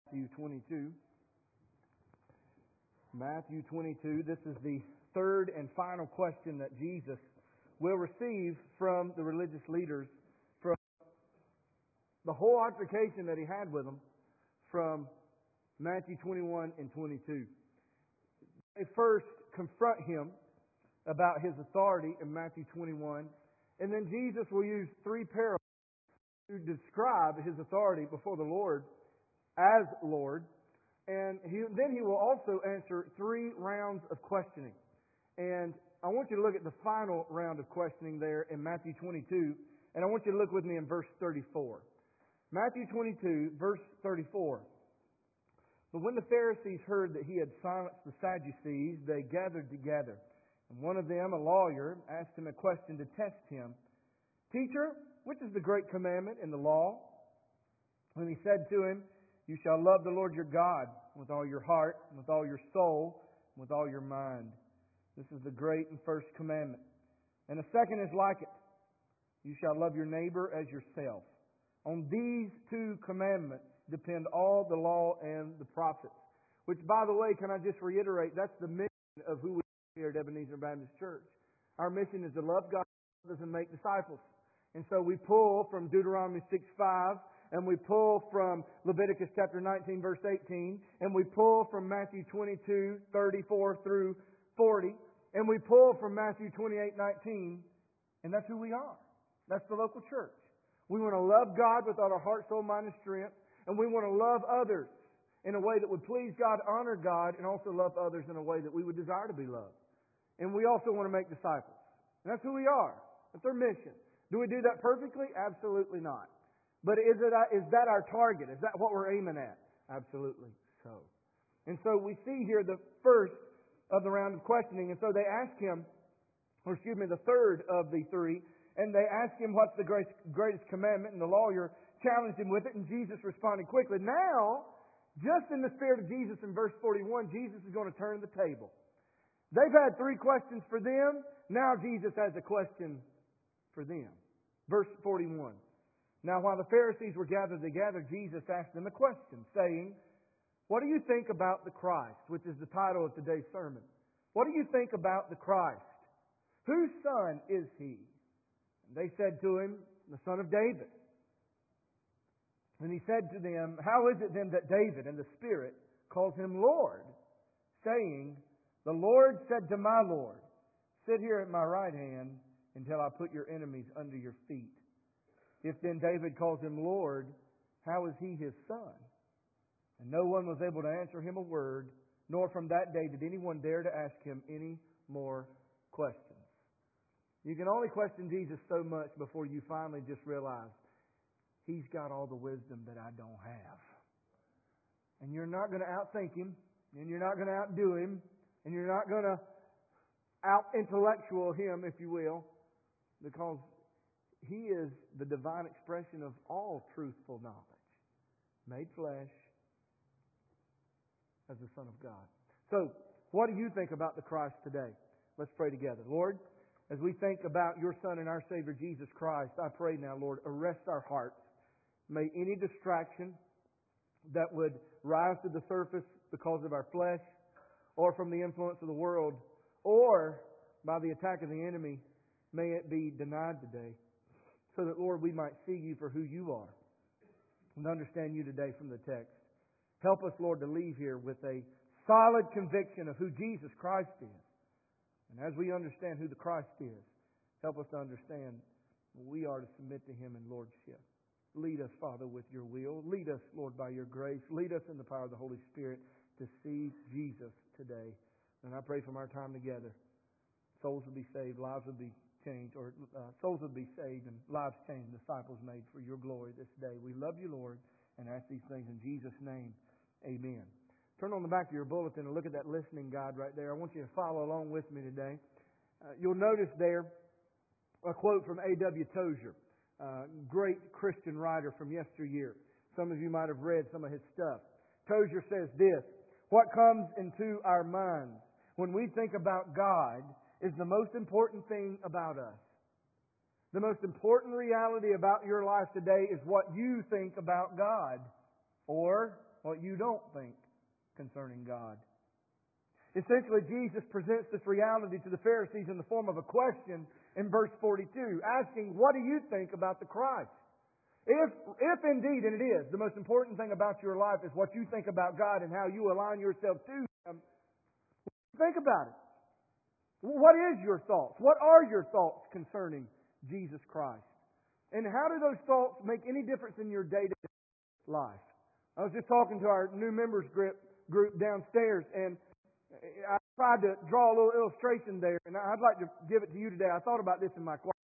Matthew 22. Matthew 22. This is the third and final question that Jesus will receive from the religious leaders from the whole altercation that He had with them from Matthew 21 and 22. They first confront Him about His authority in Matthew 21, and then Jesus will use three parables to describe His authority before the Lord as Lord. And then He will also answer three rounds of questioning. And I want you to look at the final round of questioning there in Matthew 22, and I want you to look with me in verse 34. Matthew 22, verse 34. But when the Pharisees heard that He had silenced the Sadducees, they gathered together. And one of them, a lawyer, asked Him a question to test Him. Teacher, which is the great commandment in the law? And He said to him, You shall love the Lord your God with all your heart, and with all your soul, and with all your mind. This is the great and first commandment. And the second is like it. You shall love your neighbor as yourself. On these two commandments depend all the law and the prophets. Which, by the way, can I just reiterate, that's the mission of who we are here at Ebenezer Baptist Church. Our mission is to love God and make disciples. And so we pull from Deuteronomy 6:5, and we pull from Leviticus chapter 19, verse 18, and we pull from Matthew 22, 34 through 40, and we pull from Matthew 28:19, and that's who we are. That's the local church. We want to love God with all our heart, soul, mind, and strength, and we want to love others in a way that would please God, honor God, and also love others in a way that we would desire to be loved. And we also want to make disciples. And that's who we are. That's our mission. Do we do that perfectly? Absolutely not. But is that our target? Is that what we're aiming at? Absolutely so. And so we see here the first of the round of questioning. And so they ask Him, the third of the three, and they ask Him what's the greatest commandment, and the lawyer challenged Him with it, and Jesus responded quickly. Now, just in the spirit of Jesus in verse 41, Jesus is going to turn the table. They've had three questions for them. Now Jesus has a question for them. Verse 41. Now while the Pharisees were gathered together, Jesus asked them a question, saying, What do you think about the Christ? Which is the title of today's sermon. What do you think about the Christ? Whose son is He? And they said to Him, the son of David. And He said to them, How is it then that David in the Spirit calls Him Lord, saying, The Lord said to my Lord, Sit here at my right hand until I put your enemies under your feet. If then David calls Him Lord, how is He His son? And no one was able to answer Him a word, nor from that day did anyone dare to ask Him any more questions. You can only question Jesus so much before you finally just realize He's got all the wisdom that I don't have. And you're not going to outthink Him, and you're not going to outdo Him, and you're not going to out-intellectual Him, if you will, because He is the divine expression of all truthful knowledge, made flesh as the Son of God. So, what do you think about the Christ today? Let's pray together. Lord, as we think about Your Son and our Savior Jesus Christ, I pray now, Lord, arrest our hearts. May any distraction that would rise to the surface because of our flesh, or from the influence of the world, or by the attack of the enemy, may it be denied today. So that, Lord, we might see You for who You are and understand You today from the text. Help us, Lord, to leave here with a solid conviction of who Jesus Christ is. And as we understand who the Christ is, help us to understand we are to submit to Him in lordship. Lead us, Father, with Your will. Lead us, Lord, by Your grace. Lead us in the power of the Holy Spirit to see Jesus today. And I pray from our time together, souls will be saved, lives will be changed, or souls will be saved and lives changed, disciples made for Your glory this day. We love You, Lord, and ask these things in Jesus' name. Amen. Turn on the back of your bulletin and look at that listening guide right there. I want you to follow along with me today. You'll notice there a quote from A.W. Tozer, great Christian writer from yesteryear. Some of you might have read some of his stuff. Tozer says this, What comes into our minds when we think about God is the most important thing about us. The most important reality about your life today is what you think about God. Or what you don't think concerning God. Essentially, Jesus presents this reality to the Pharisees in the form of a question in verse 42, asking, what do you think about the Christ? If indeed, and it is, the most important thing about your life is what you think about God and how you align yourself to Him, think about it. What is your thoughts? What are your thoughts concerning Jesus Christ? And how do those thoughts make any difference in your day-to-day life? I was just talking to our new members group downstairs, and I tried to draw a little illustration there, and I'd like to give it to you today. I thought about this in my class.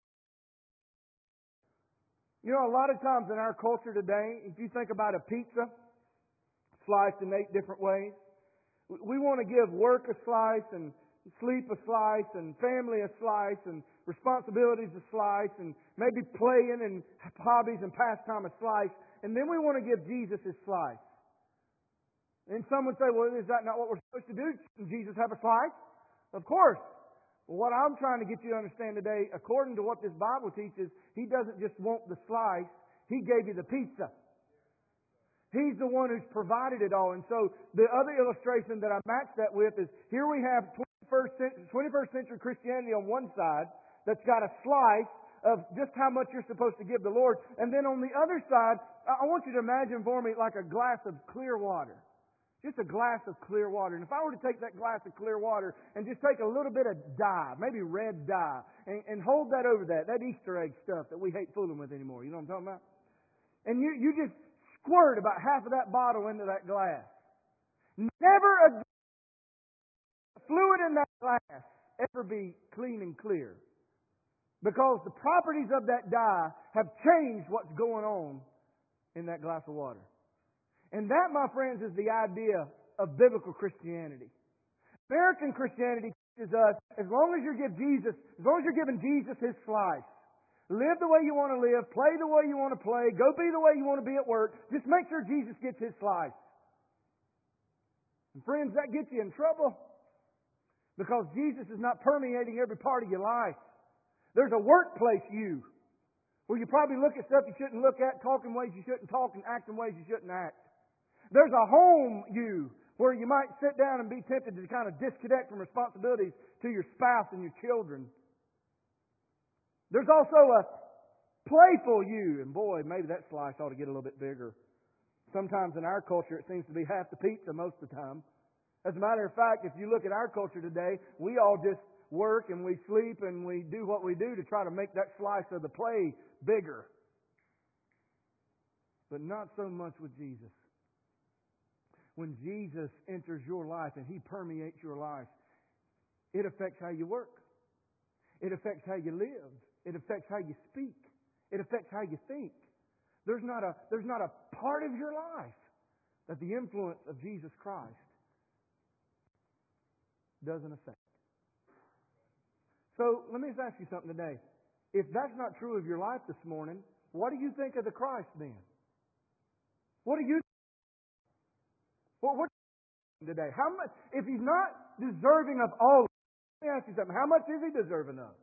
You know, a lot of times in our culture today, if you think about a pizza sliced in 8 different ways, we want to give work a slice and sleep a slice and family a slice and responsibilities a slice and maybe playing and hobbies and pastime a slice. And then we want to give Jesus his slice. And some would say, well, is that not what we're supposed to do? Shouldn't Jesus have a slice? Of course. Well, what I'm trying to get you to understand today, according to what this Bible teaches, He doesn't just want the slice. He gave you the pizza. He's the one who's provided it all. And so the other illustration that I match that with is here we have 21st century Christianity on one side that's got a slice of just how much you're supposed to give the Lord. And then on the other side, I want you to imagine for me like a glass of clear water. Just a glass of clear water. And if I were to take that glass of clear water and just take a little bit of dye, maybe red dye, and hold that over that Easter egg stuff that we hate fooling with anymore. You know what I'm talking about? And you just squirt about half of that bottle into that glass. Never a fluid in that glass ever be clean and clear. Because the properties of that dye have changed what's going on in that glass of water. And that, my friends, is the idea of biblical Christianity. American Christianity teaches us, as long as you're giving Jesus his slice, live the way you want to live, play the way you want to play, go be the way you want to be at work, just make sure Jesus gets his slice. And friends, that gets you in trouble. Because Jesus is not permeating every part of your life. There's a workplace you, where you probably look at stuff you shouldn't look at, talk in ways you shouldn't talk, and act in ways you shouldn't act. There's a home you, where you might sit down and be tempted to kind of disconnect from responsibilities to your spouse and your children. There's also a playful you, and boy, maybe that slice ought to get a little bit bigger. Sometimes in our culture it seems to be half the pizza most of the time. As a matter of fact, if you look at our culture today, we all just work and we sleep and we do what we do to try to make that slice of the play bigger. But not so much with Jesus. When Jesus enters your life and He permeates your life, it affects how you work. It affects how you live. It affects how you speak. It affects how you think. There's not a part of your life that the influence of Jesus Christ doesn't affect. So let me just ask you something today. If that's not true of your life this morning, what do you think of the Christ then? What do you think? What today? How much? If He's not deserving of all, let me ask you something. How much is He deserving of?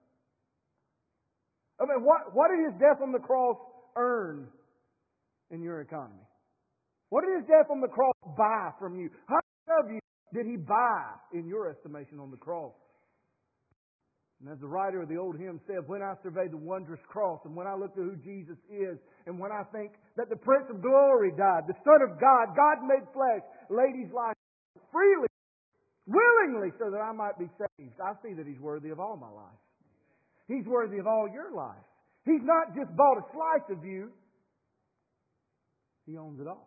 I mean, what did His death on the cross earn in your economy? What did His death on the cross buy from you? How much of you did He buy in your estimation on the cross? And as the writer of the old hymn said, when I survey the wondrous cross and when I look to who Jesus is and when I think that the Prince of Glory died, the Son of God, God made flesh, laid His life freely, willingly, so that I might be saved, I see that He's worthy of all my life. He's worthy of all your life. He's not just bought a slice of you. He owns it all.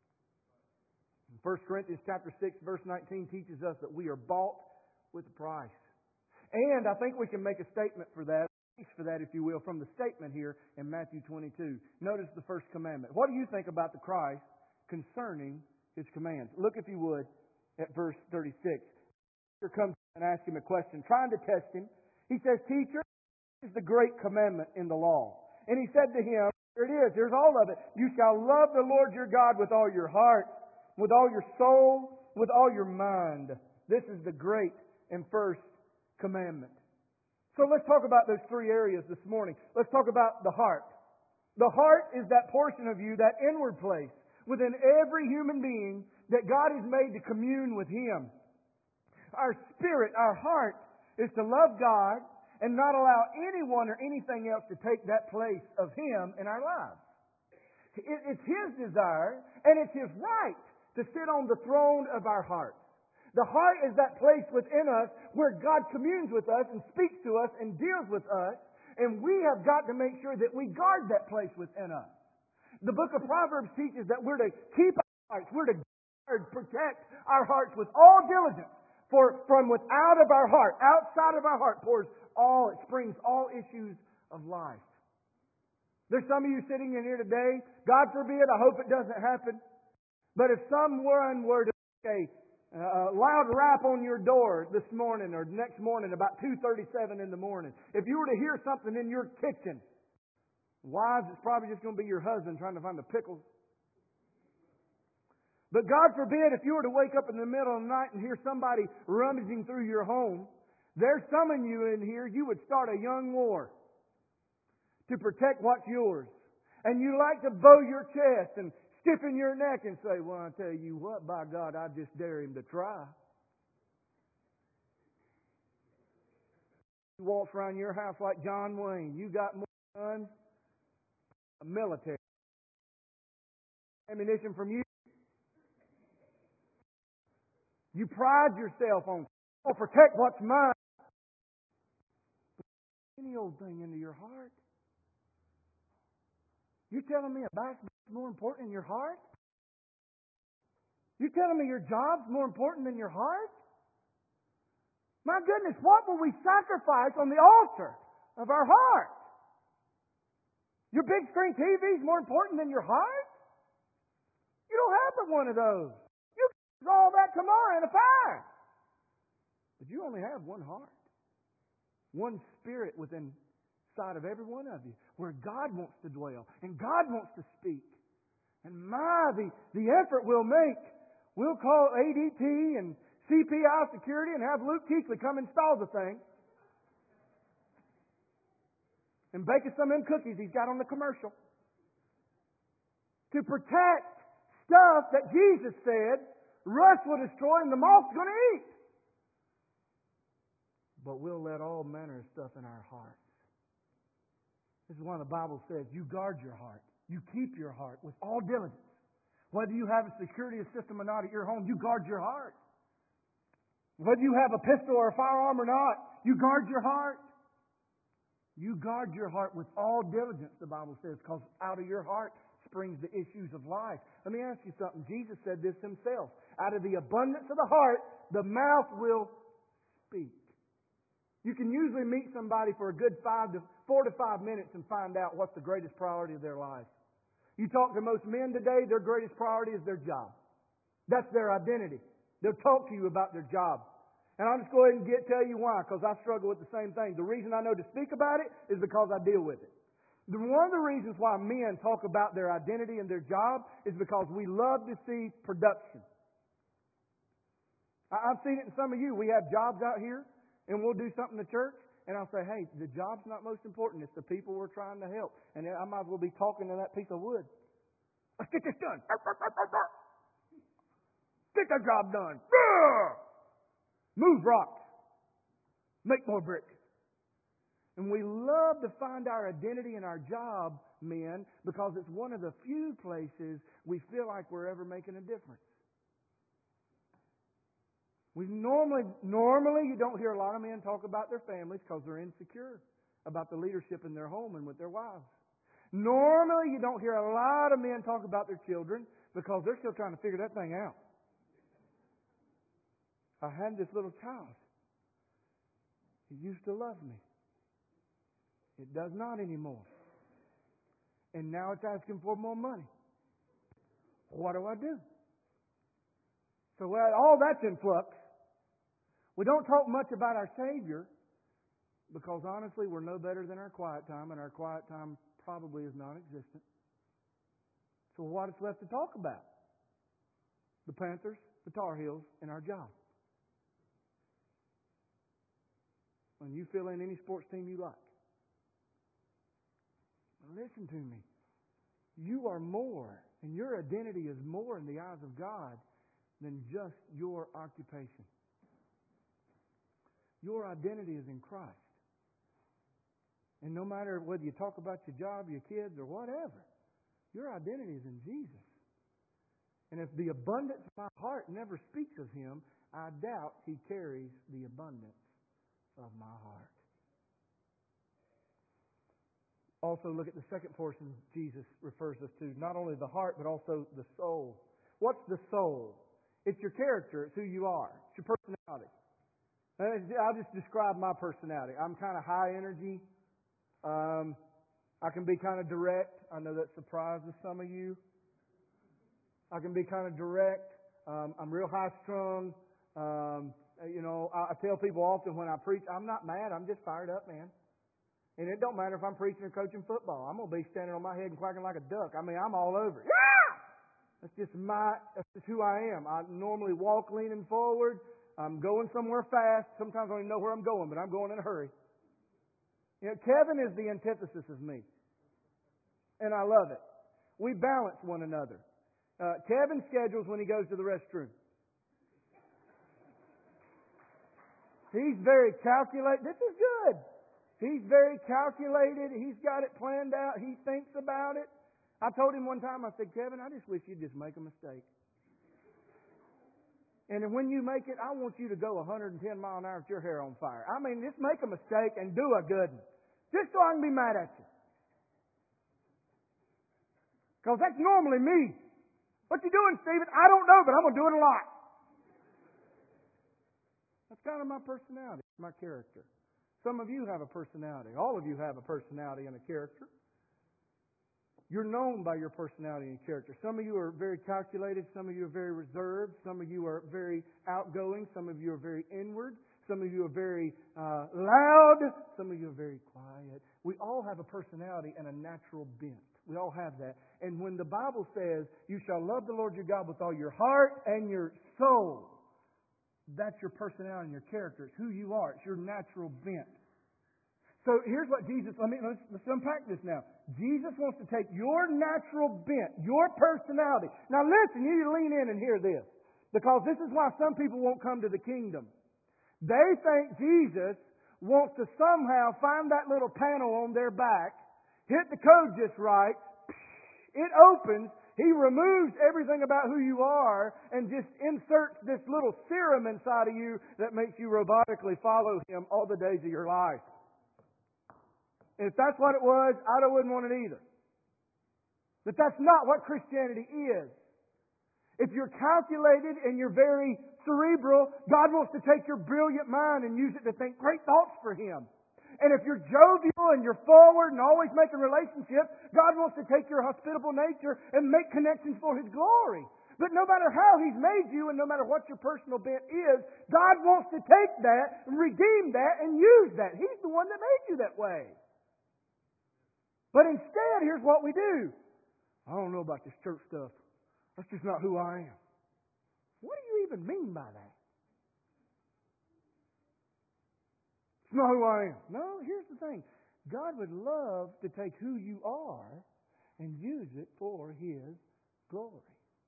1 Corinthians chapter 6, verse 19 teaches us that we are bought with a price. And I think we can make a statement for that, if you will, from the statement here in Matthew 22. Notice the first commandment. What do you think about the Christ concerning His commands? Look, if you would, at verse 36. Peter comes and asks Him a question, trying to test Him. He says, Teacher, this is the great commandment in the law. And He said to him, here it is, here's all of it. You shall love the Lord your God with all your heart, with all your soul, with all your mind. This is the great and first commandment. So let's talk about those 3 areas this morning. Let's talk about the heart. The heart is that portion of you, that inward place, within every human being that God has made to commune with Him. Our spirit, our heart, is to love God and not allow anyone or anything else to take that place of Him in our lives. It's His desire and it's His right to sit on the throne of our hearts. The heart is that place within us where God communes with us and speaks to us and deals with us, and we have got to make sure that we guard that place within us. The book of Proverbs teaches that we're to keep our hearts, we're to guard, protect our hearts with all diligence. For from without of our heart, outside of our heart, it springs all issues of life. There's some of you sitting in here today, God forbid, I hope it doesn't happen, but if someone were to make a loud rap on your door this morning or next morning about 2:37 in the morning, if you were to hear something in your kitchen, wives, it's probably just going to be your husband trying to find the pickles. But God forbid, if you were to wake up in the middle of the night and hear somebody rummaging through your home, there's some of you in here, you would start a young war to protect what's yours. And you like to bow your chest and stiffen your neck and say, well, I tell you what, by God, I just dare him to try. You walk around your house like John Wayne. You got more guns, a military ammunition from you. You pride yourself on, protect what's mine. Any old thing into your heart. You telling me a basketball's more important than your heart? You telling me your job's more important than your heart? My goodness, what will we sacrifice on the altar of our heart? Your big screen TV is more important than your heart? You don't have but one of those. You can all that tomorrow in a fire. But you only have one heart. One spirit within inside of every one of you, where God wants to dwell and God wants to speak. And the effort we'll make, we'll call ADT and CPI security and have Luke Keithley come install the thing and bake us some of them cookies he's got on the commercial to protect stuff that Jesus said rust will destroy and the moth's going to eat. But we'll let all manner of stuff in our hearts. This is why the Bible says, you guard your heart. You keep your heart with all diligence. Whether you have a security system or not at your home, you guard your heart. Whether you have a pistol or a firearm or not, you guard your heart. You guard your heart with all diligence, the Bible says, because out of your heart springs the issues of life. Let me ask you something. Jesus said this himself. Out of the abundance of the heart, the mouth will speak. You can usually meet somebody for a good 4 to 5 minutes and find out what's the greatest priority of their life. You talk to most men today, their greatest priority is their job. That's their identity. They'll talk to you about their job. And I'll just go ahead and tell you why, because I struggle with the same thing. The reason I know to speak about it is because I deal with it. One of the reasons why men talk about their identity and their job is because we love to see production. I've seen it in some of you. We have jobs out here. And we'll do something to church, and I'll say, hey, the job's not most important. It's the people we're trying to help. And I might as well be talking to that piece of wood. Let's get this done. Get that job done. Move rocks. Make more bricks. And we love to find our identity in our job, men, because it's one of the few places we feel like we're ever making a difference. We normally you don't hear a lot of men talk about their families because they're insecure about the leadership in their home and with their wives. Normally you don't hear a lot of men talk about their children because they're still trying to figure that thing out. I had this little child. He used to love me. It does not anymore. And now it's asking for more money. What do I do? So all that's in flux. We don't talk much about our Savior because honestly we're no better than our quiet time, and our quiet time probably is non-existent. So what is left to talk about? The Panthers, the Tar Heels, and our job. And you fill in any sports team you like. Listen to me. You are more And your identity is more in the eyes of God than just your occupation. Your identity is in Christ. And no matter whether you talk about your job, your kids, or whatever, your identity is in Jesus. And if the abundance of my heart never speaks of Him, I doubt He carries the abundance of my heart. Also, look at the second portion Jesus refers us to. Not only the heart, but also the soul. What's the soul? It's your character. It's who you are. It's your personality. I'll just describe my personality. I'm kind of high energy. I can be kind of direct. I know that surprises some of you. I can be kind of direct. I'm real high strung. I tell people often when I preach, I'm not mad. I'm just fired up, man. And it don't matter if I'm preaching or coaching football. I'm going to be standing on my head and quacking like a duck. I mean, I'm all over it. Yeah! That's just who I am. I normally walk leaning forward. I'm going somewhere fast. Sometimes I don't even know where I'm going, but I'm going in a hurry. You know, Kevin is the antithesis of me. And I love it. We balance one another. Kevin schedules when he goes to the restroom. He's very calculated. This is good. He's very calculated. He's got it planned out. He thinks about it. I told him one time, I said, Kevin, I just wish you'd just make a mistake. And when you make it, I want you to go 110 miles an hour with your hair on fire. I mean, just make a mistake and do a good one. Just so I can be mad at you. Because that's normally me. What you doing, Stephen? I don't know, but I'm going to do it a lot. That's kind of my personality, my character. Some of you have a personality. All of you have a personality and a character. You're known by your personality and character. Some of you are very calculated. Some of you are very reserved. Some of you are very outgoing. Some of you are very inward. Some of you are very loud. Some of you are very quiet. We all have a personality and a natural bent. We all have that. And when the Bible says, you shall love the Lord your God with all your heart and your soul, that's your personality and your character. It's who you are. It's your natural bent. So here's what Jesus, let's unpack this now. Jesus wants to take your natural bent, your personality. Now listen, you need to lean in and hear this. Because this is why some people won't come to the kingdom. They think Jesus wants to somehow find that little panel on their back, hit the code just right, it opens, He removes everything about who you are and just inserts this little serum inside of you that makes you robotically follow Him all the days of your life. And if that's what it was, I wouldn't want it either. But that's not what Christianity is. If you're calculated and you're very cerebral, God wants to take your brilliant mind and use it to think great thoughts for Him. And if you're jovial and you're forward and always making relationships, God wants to take your hospitable nature and make connections for His glory. But no matter how He's made you and no matter what your personal bent is, God wants to take that and redeem that and use that. He's the one that made you that way. But instead, here's what we do. I don't know about this church stuff. That's just not who I am. What do you even mean by that? It's not who I am. No, here's the thing. God would love to take who you are and use it for His glory.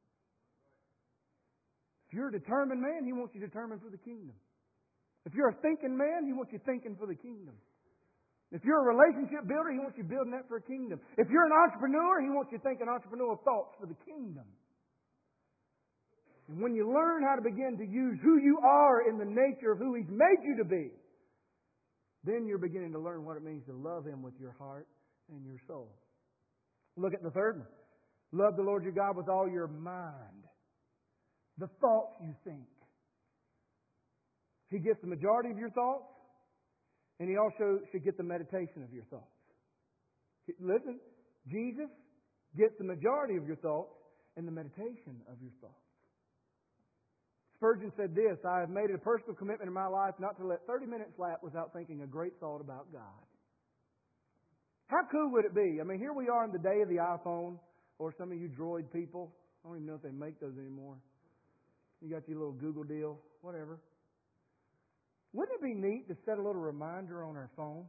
If you're a determined man, He wants you determined for the kingdom. If you're a thinking man, He wants you thinking for the kingdom. If you're a relationship builder, He wants you building that for a kingdom. If you're an entrepreneur, He wants you thinking entrepreneurial thoughts for the kingdom. And when you learn how to begin to use who you are in the nature of who He's made you to be, then you're beginning to learn what it means to love Him with your heart and your soul. Look at the third one. Love the Lord your God with all your mind. The thoughts you think. He gets the majority of your thoughts, and He also should get the meditation of your thoughts. Listen, Jesus gets the majority of your thoughts and the meditation of your thoughts. Spurgeon said this, I have made it a personal commitment in my life not to let 30 minutes lapse without thinking a great thought about God. How cool would it be? I mean, here we are in the day of the iPhone, or some of you Droid people. I don't even know if they make those anymore. You got your little Google deal, whatever. Wouldn't it be neat to set a little reminder on our phone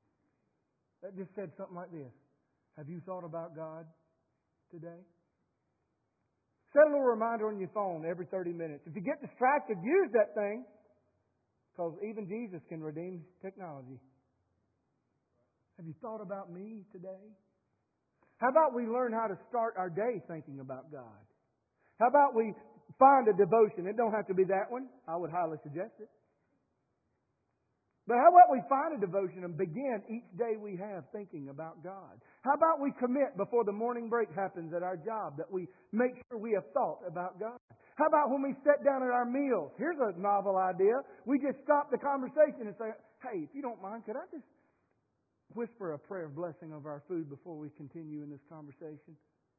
that just said something like this? Have you thought about God today? Set a little reminder on your phone every 30 minutes. If you get distracted, use that thing, because even Jesus can redeem technology. Have you thought about me today? How about we learn how to start our day thinking about God? How about we find a devotion? It don't have to be that one. I would highly suggest it. But how about we find a devotion and begin each day we have thinking about God? How about we commit before the morning break happens at our job that we make sure we have thought about God? How about when we sit down at our meals? Here's a novel idea. We just stop the conversation and say, hey, if you don't mind, could I just whisper a prayer of blessing over our food before we continue in this conversation?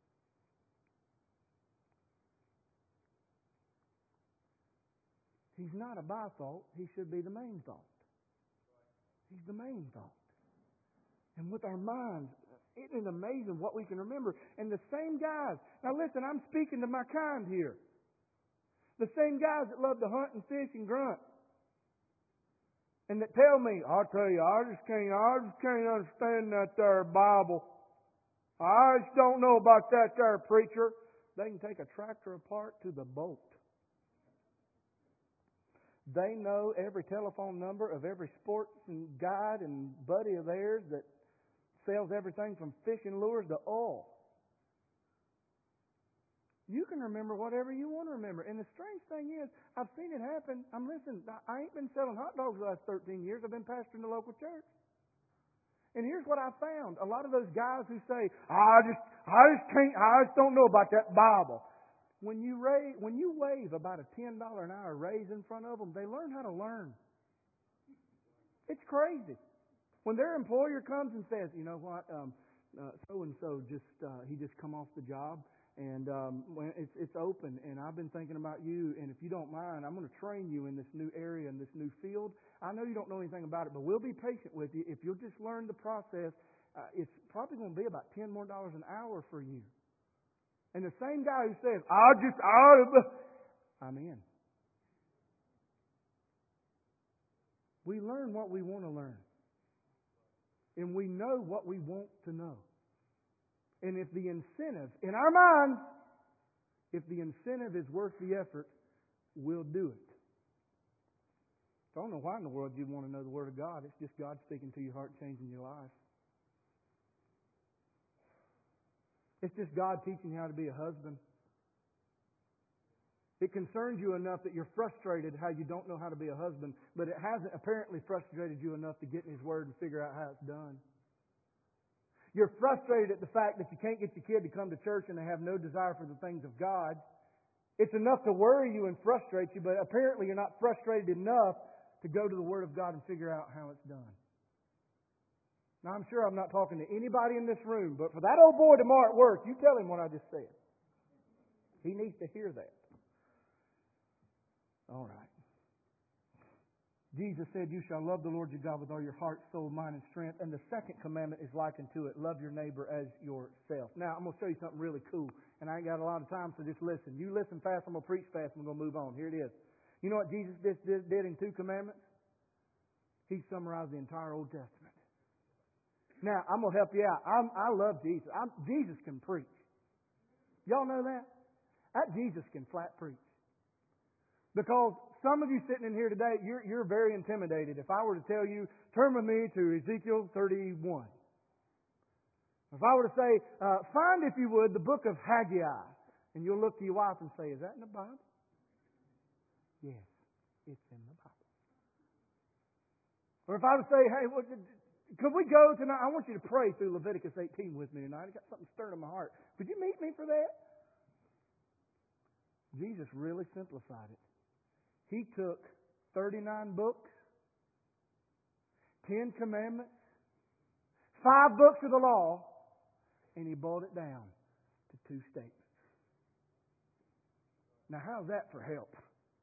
He's not a by-thought. He should be the main thought. He's the main thought. And with our minds, it is amazing what we can remember. And the same guys, now listen, I'm speaking to my kind here. The same guys that love to hunt and fish and grunt. And that tell me, I'll tell you, I just can't understand that there Bible. I just don't know about that there preacher. They can take a tractor apart to the bolt. They know every telephone number of every sports and guide and buddy of theirs that sells everything from fishing lures to oil. You can remember whatever you want to remember. And the strange thing is, I've seen it happen. Listen, I ain't been selling hot dogs the last 13 years. I've been pastoring the local church. And here's what I found. A lot of those guys who say, I just don't know about that Bible. When you wave about a $10 an hour raise in front of them, they learn how to learn. It's crazy. When their employer comes and says, you know what, so-and-so he just come off the job, and it's open, and I've been thinking about you, and if you don't mind, I'm going to train you in this new area, in this new field. I know you don't know anything about it, but we'll be patient with you. If you'll just learn the process, it's probably going to be about $10 more an hour for you. And the same guy who says, I'm in. We learn what we want to learn. And we know what we want to know. And if the incentive, in our minds, if the incentive is worth the effort, we'll do it. I don't know why in the world you'd want to know the Word of God. It's just God speaking to your heart, changing your life. It's just God teaching you how to be a husband. It concerns you enough that you're frustrated how you don't know how to be a husband, but it hasn't apparently frustrated you enough to get in His Word and figure out how it's done. You're frustrated at the fact that you can't get your kid to come to church and they have no desire for the things of God. It's enough to worry you and frustrate you, but apparently you're not frustrated enough to go to the Word of God and figure out how it's done. Now, I'm sure I'm not talking to anybody in this room, but for that old boy tomorrow at work, you tell him what I just said. He needs to hear that. All right. Jesus said, you shall love the Lord your God with all your heart, soul, mind, and strength. And the second commandment is likened to it. Love your neighbor as yourself. Now, I'm going to show you something really cool. And I ain't got a lot of time, so just listen. You listen fast, I'm going to preach fast, and we're going to move on. Here it is. You know what Jesus did in 2 commandments? He summarized the entire Old Testament. Now, I'm going to help you out. I love Jesus. Jesus can preach. Y'all know that? That Jesus can flat preach. Because some of you sitting in here today, you're very intimidated. If I were to tell you, turn with me to Ezekiel 31. If I were to say, find, if you would, the book of Haggai. And you'll look to your wife and say, is that in the Bible? Yes, it's in the Bible. Or if I were to say, hey, could we go tonight? I want you to pray through Leviticus 18 with me tonight. I got something stirring in my heart. Could you meet me for that? Jesus really simplified it. He took 39 books, 10 commandments, 5 books of the law, and He boiled it down to 2 statements. Now, how's that for help?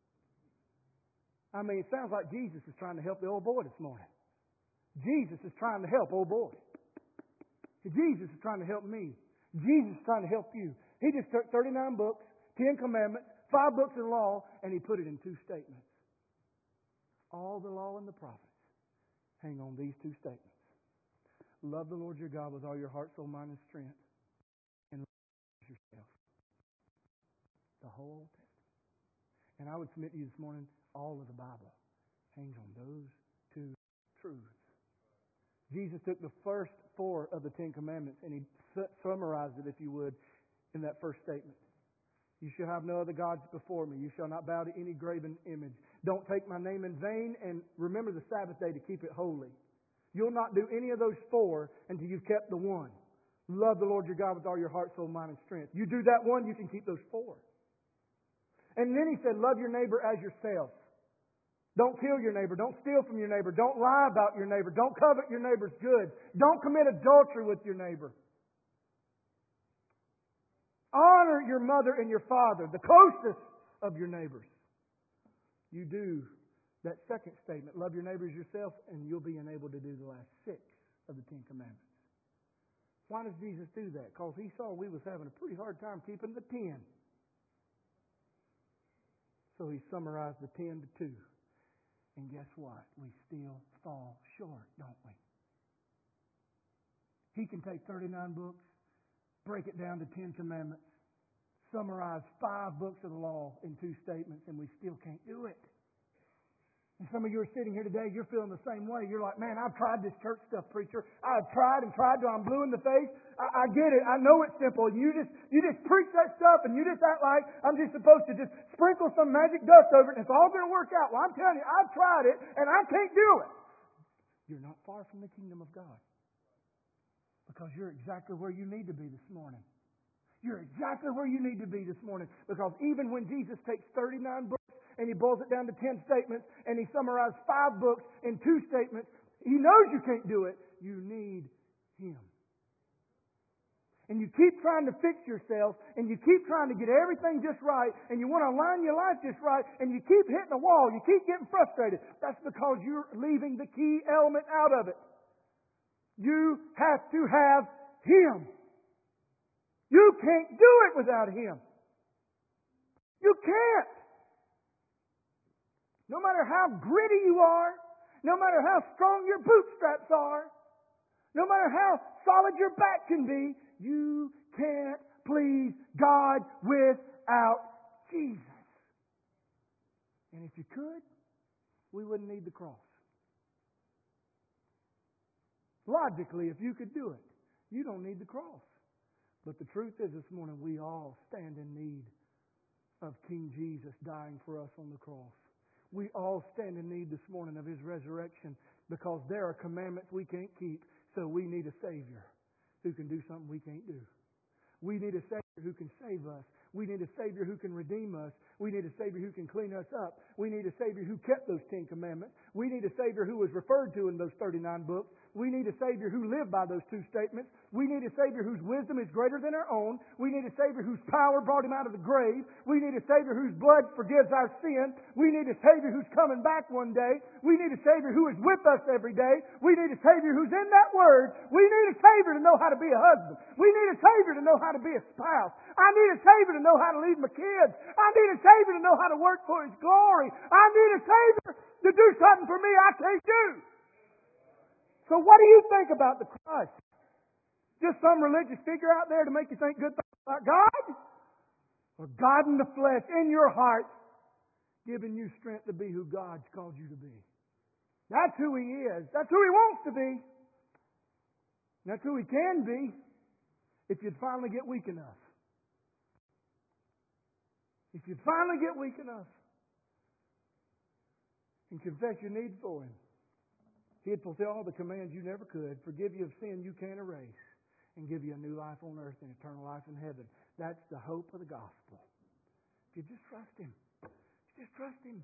I mean, it sounds like Jesus is trying to help the old boy this morning. Jesus is trying to help old boy. Jesus is trying to help me. Jesus is trying to help you. He just took 39 books, 10 commandments, 5 books of the law, and He put it in 2 statements. All the law and the prophets hang on these 2 statements. Love the Lord your God with all your heart, soul, mind, and strength, and love yourself. The whole Old Testament. And I would submit to you this morning, all of the Bible hangs on those two truths. Jesus took the first 4 of the 10 Commandments and He summarized it, if you would, in that first statement. You shall have no other gods before me. You shall not bow to any graven image. Don't take my name in vain, and remember the Sabbath day to keep it holy. You'll not do any of those 4 until you've kept the one. Love the Lord your God with all your heart, soul, mind, and strength. You do that one, you can keep those 4. And then He said, love your neighbor as yourself. Don't kill your neighbor. Don't steal from your neighbor. Don't lie about your neighbor. Don't covet your neighbor's goods. Don't commit adultery with your neighbor. Honor your mother and your father, the closest of your neighbors. You do that second statement, love your neighbor as yourself, and you'll be enabled to do the last 6 of the 10 Commandments. Why does Jesus do that? Because He saw we was having a pretty hard time keeping the 10. So He summarized the 10 to 2. And guess what? We still fall short, don't we? He can take 39 books, break it down to 10 commandments, summarize 5 books of the law in 2 statements, and we still can't do it. And some of you are sitting here today, you're feeling the same way. You're like, man, I've tried this church stuff, preacher. I've tried and tried till I'm blue in the face. I get it. I know it's simple. You just preach that stuff and you just act like I'm just supposed to just sprinkle some magic dust over it and it's all going to work out. Well, I'm telling you, I've tried it and I can't do it. You're not far from the kingdom of God. Because you're exactly where you need to be this morning. You're exactly where you need to be this morning. Because even when Jesus takes 39 books and He boils it down to 10 statements and He summarized 5 books in 2 statements, He knows you can't do it. You need Him. And you keep trying to fix yourself and you keep trying to get everything just right and you want to align your life just right and you keep hitting a wall. You keep getting frustrated. That's because you're leaving the key element out of it. You have to have Him. You can't do it without Him. You can't. No matter how gritty you are, no matter how strong your bootstraps are, no matter how solid your back can be, you can't please God without Jesus. And if you could, we wouldn't need the cross. Logically, if you could do it, you don't need the cross. But the truth is this morning, we all stand in need of King Jesus dying for us on the cross. We all stand in need this morning of His resurrection because there are commandments we can't keep, so we need a Savior who can do something we can't do. We need a Savior who can save us. We need a Savior who can redeem us. We need a Savior who can clean us up. We need a Savior who kept those 10 commandments. We need a Savior who was referred to in those 39 books. We need a Savior who lived by those 2 statements. We need a Savior whose wisdom is greater than our own. We need a Savior whose power brought Him out of the grave. We need a Savior whose blood forgives our sin. We need a Savior who's coming back one day. We need a Savior who is with us every day. We need a Savior who's in that Word. We need a Savior to know how to be a husband. We need a Savior to know how to be a spouse. I need a Savior to know how to lead my kids. I need a Savior to know how to work for His glory. I need a Savior to do something for me I can't do. So what do you think about the Christ? Just some religious figure out there to make you think good things about God? Or God in the flesh, in your heart, giving you strength to be who God's called you to be? That's who He is. That's who He wants to be. That's who He can be if you'd finally get weak enough. If you'd finally get weak enough and confess your need for Him, He'd fulfill all the commands you never could, forgive you of sin you can't erase, and give you a new life on earth and eternal life in heaven. That's the hope of the gospel. If you just trust Him. Just trust Him.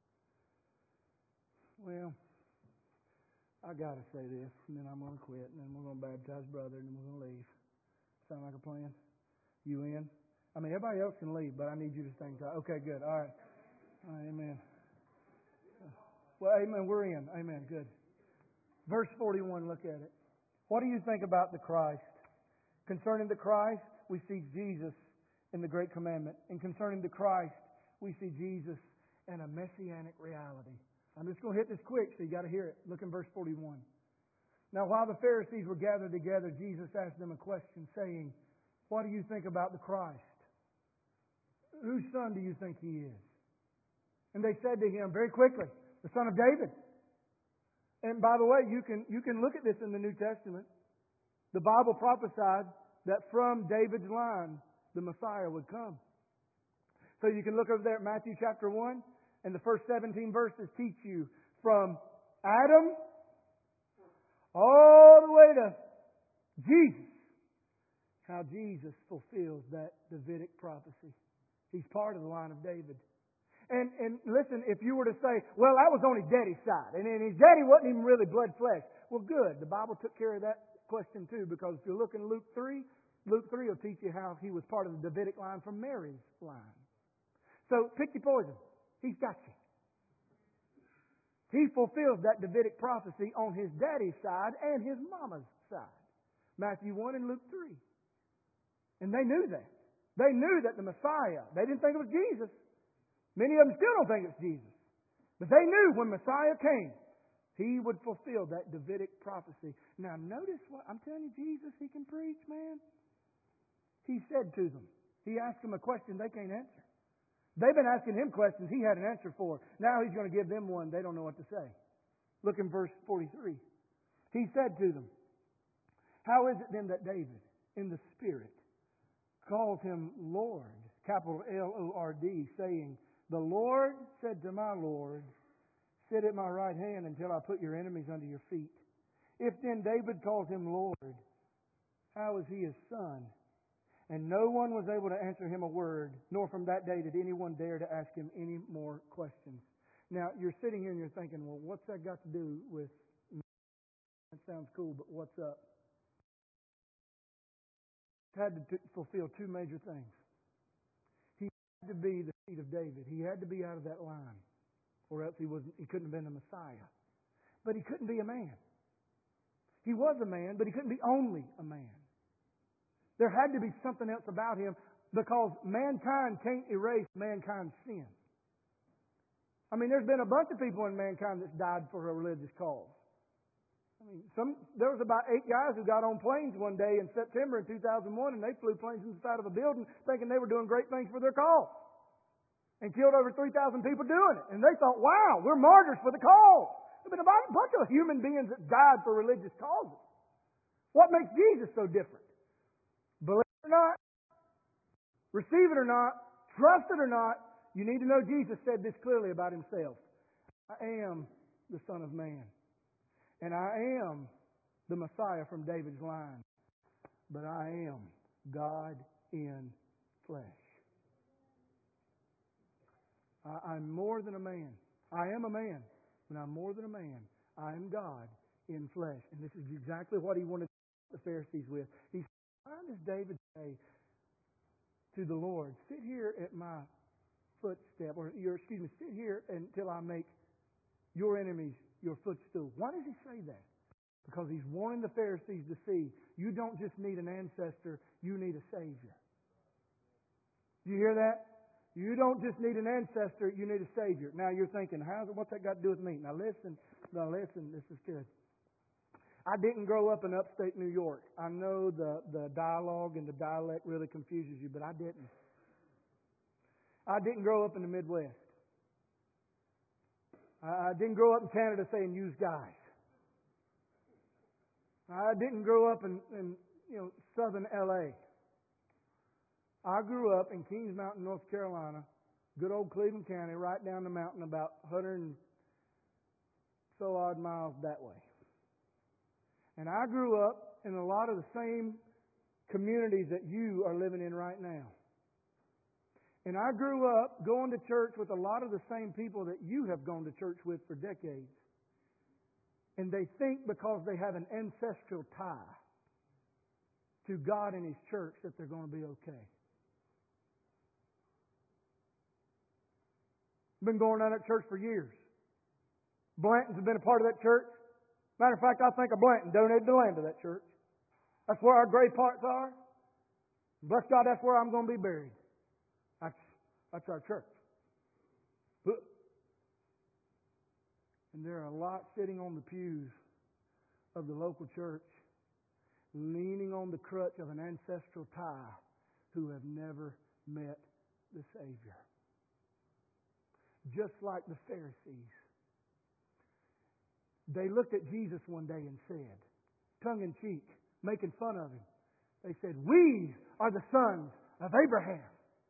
Well, I got to say this, and then I'm going to quit, and then we're going to baptize brother, and then we're going to leave. Sound like a plan? You in? I mean, everybody else can leave, but I need you to stay inside. Okay, good. All right. All right, amen. Well, amen. We're in. Amen. Good. Verse 41, look at it. What do you think about the Christ? Concerning the Christ, we see Jesus in the Great Commandment. And concerning the Christ, we see Jesus in a messianic reality. I'm just going to hit this quick, so you got to hear it. Look in verse 41. Now, while the Pharisees were gathered together, Jesus asked them a question, saying, what do you think about the Christ? whose son do you think he is? And they said to him very quickly, the son of David. And by the way, you can look at this in the New Testament. The Bible prophesied that from David's line, the Messiah would come. So you can look over there at Matthew chapter 1, and the first 17 verses teach you from Adam all the way to Jesus, how Jesus fulfills that Davidic prophecy. He's part of the line of David. And listen, if you were to say, well, that was on his daddy's side, and his daddy wasn't even really blood flesh. Well, good. The Bible took care of that question too, because if you look in Luke 3 will teach you how he was part of the Davidic line from Mary's line. So pick your poison. He's got you. He fulfills that Davidic prophecy on his daddy's side and his mama's side. Matthew 1 and Luke 3. And they knew that. They knew that the Messiah, they didn't think it was Jesus. Many of them still don't think it's Jesus. But they knew when Messiah came, he would fulfill that Davidic prophecy. Now notice what, I'm telling you, Jesus, he can preach, man. He said to them, he asked them a question they can't answer. They've been asking him questions he had an answer for. Now he's going to give them one they don't know what to say. Look in verse 43. He said to them, how is it then that David, in the Spirit, calls him Lord, capital L-O-R-D, saying, the Lord said to my Lord, sit at my right hand until I put your enemies under your feet. If then David calls him Lord, how is he his son? And no one was able to answer him a word, nor from that day did anyone dare to ask him any more questions. Now, you're sitting here and you're thinking, well, what's that got to do with me? That sounds cool, but what's up? He had to fulfill two major things. He had to be the seed of David. He had to be out of that line, or else he couldn't have been the Messiah. But he couldn't be a man. He was a man, but he couldn't be only a man. There had to be something else about him, because mankind can't erase mankind's sin. I mean, there's been a bunch of people in mankind that's died for a religious cause. I mean, there was about 8 guys who got on planes one day in September in 2001, and they flew planes inside of a building thinking they were doing great things for their cause, and killed over 3,000 people doing it. And they thought, wow, we're martyrs for the cause. There's been a bunch of human beings that died for religious causes. What makes Jesus so different? Believe it or not, receive it or not, trust it or not, you need to know Jesus said this clearly about himself. I am the Son of Man. And I am the Messiah from David's line. But I am God in flesh. I'm more than a man. I am a man, but I'm more than a man. I am God in flesh. And this is exactly what he wanted the Pharisees with. He said, why does David say to the Lord, sit here at my footstep, sit here until I make your enemies your footstool? Why does he say that? Because he's wanting the Pharisees to see you don't just need an ancestor, you need a Savior. Do you hear that? You don't just need an ancestor, you need a Savior. Now you're thinking, what's that got to do with me? Now listen, this is good. I didn't grow up in upstate New York. I know the dialogue and the dialect really confuses you, but I didn't. I didn't grow up in the Midwest. I didn't grow up in Canada saying use guys. I didn't grow up in southern LA. I grew up in Kings Mountain, North Carolina, good old Cleveland County, right down the mountain about 100 and so odd miles that way. And I grew up in a lot of the same communities that you are living in right now. And I grew up going to church with a lot of the same people that you have gone to church with for decades. And they think because they have an ancestral tie to God and His church that they're going to be okay. I've been going down that church for years. Blanton's have been a part of that church. Matter of fact, I think of Blanton donated the land to that church. That's where our grave parts are. Bless God, that's where I'm going to be buried. That's our church. And there are a lot sitting on the pews of the local church, leaning on the crutch of an ancestral tie, who have never met the Savior. Just like the Pharisees. They looked at Jesus one day and said, tongue in cheek, making fun of Him, they said, "We are the sons of Abraham."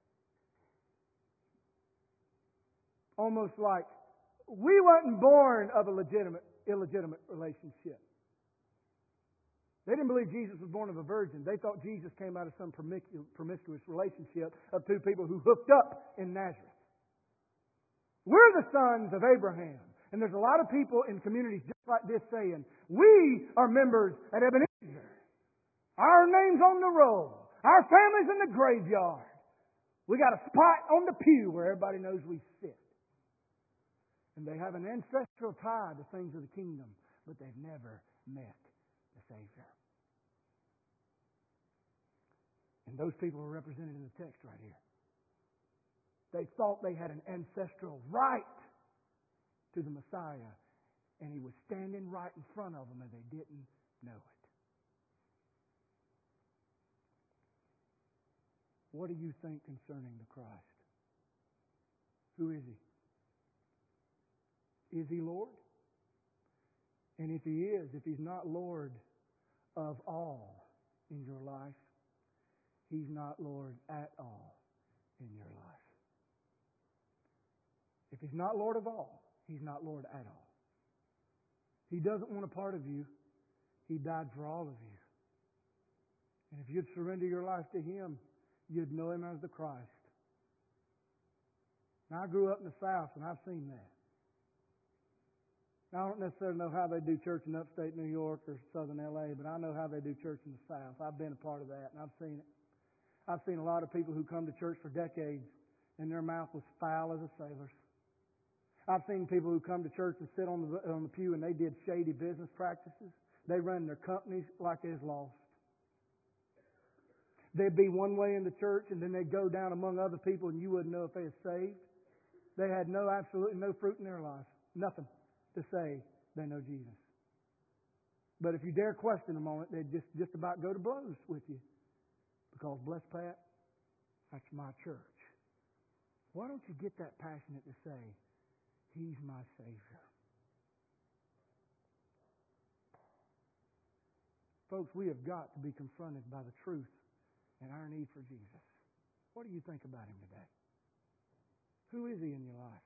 Almost like, we wasn't born of a illegitimate relationship. They didn't believe Jesus was born of a virgin. They thought Jesus came out of some promiscuous relationship of two people who hooked up in Nazareth. We're the sons of Abraham. And there's a lot of people in communities just like this saying, we are members at Ebenezer. Our name's on the roll. Our family's in the graveyard. We got a spot on the pew where everybody knows we sit. And they have an ancestral tie to things of the kingdom, but they've never met the Savior. And those people are represented in the text right here. They thought they had an ancestral right to the Messiah, and He was standing right in front of them, and they didn't know it. What do you think concerning the Christ? Who is He? Is He Lord? And if He is, if He's not Lord of all in your life, He's not Lord at all in your life. If He's not Lord of all, He's not Lord at all. He doesn't want a part of you. He died for all of you. And if you'd surrender your life to Him, you'd know Him as the Christ. Now, I grew up in the South, and I've seen that. Now, I don't necessarily know how they do church in upstate New York or southern L.A., but I know how they do church in the South. I've been a part of that, and I've seen it. I've seen a lot of people who come to church for decades, and their mouth was foul as a sailor's. I've seen people who come to church and sit on the pew, and they did shady business practices. They run their companies like they was lost. They'd be one way in the church, and then they'd go down among other people, and you wouldn't know if they were saved. They had absolutely no fruit in their life. Nothing to say they know Jesus. But if you dare question them on it, they'd just about go to blows with you. Because, bless Pat, that's my church. Why don't you get that passionate to say, He's my Savior? Folks, we have got to be confronted by the truth and our need for Jesus. What do you think about Him today? Who is He in your life?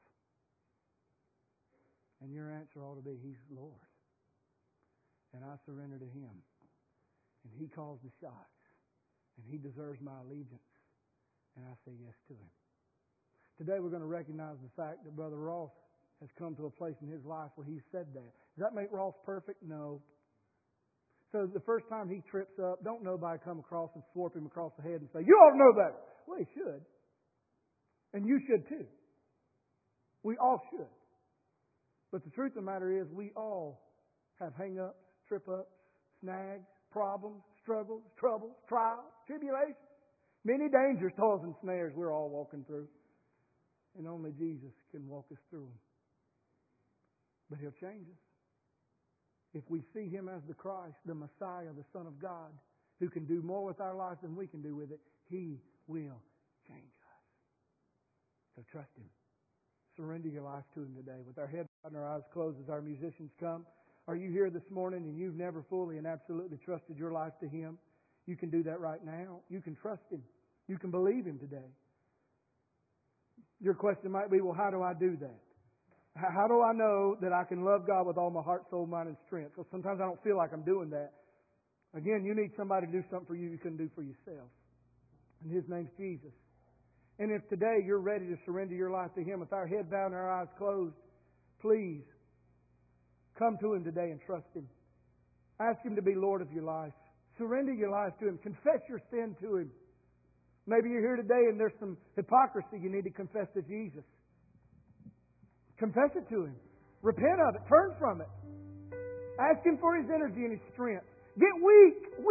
And your answer ought to be, He's Lord. And I surrender to Him. And He calls the shots. And He deserves my allegiance. And I say yes to Him. Today we're going to recognize the fact that Brother Ross has come to a place in his life where he said that. Does that make Ross perfect? No. So the first time he trips up, don't nobody come across and swap him across the head and say, "You ought to know better." Well, he should. And you should too. We all should. But the truth of the matter is, we all have hang-ups, trip-ups, snags, problems, struggles, troubles, trials, tribulations. Many dangers, toils, and snares we're all walking through. And only Jesus can walk us through them. But He'll change us. If we see Him as the Christ, the Messiah, the Son of God, who can do more with our lives than we can do with it, He will change us. So trust Him. Surrender your life to Him today. With our heads and our eyes closed as our musicians come. Are you here this morning and you've never fully and absolutely trusted your life to Him? You can do that right now. You can trust Him. You can believe Him today. Your question might be, well, how do I do that? How do I know that I can love God with all my heart, soul, mind, and strength? Well, sometimes I don't feel like I'm doing that. Again, you need somebody to do something for you couldn't do for yourself. And His name's Jesus. And if today you're ready to surrender your life to Him, with our head bowed and our eyes closed, please come to Him today and trust Him. Ask Him to be Lord of your life. Surrender your life to Him. Confess your sin to Him. Maybe you're here today and there's some hypocrisy you need to confess to Jesus. Confess it to Him. Repent of it. Turn from it. Ask Him for His energy and His strength. Get weak.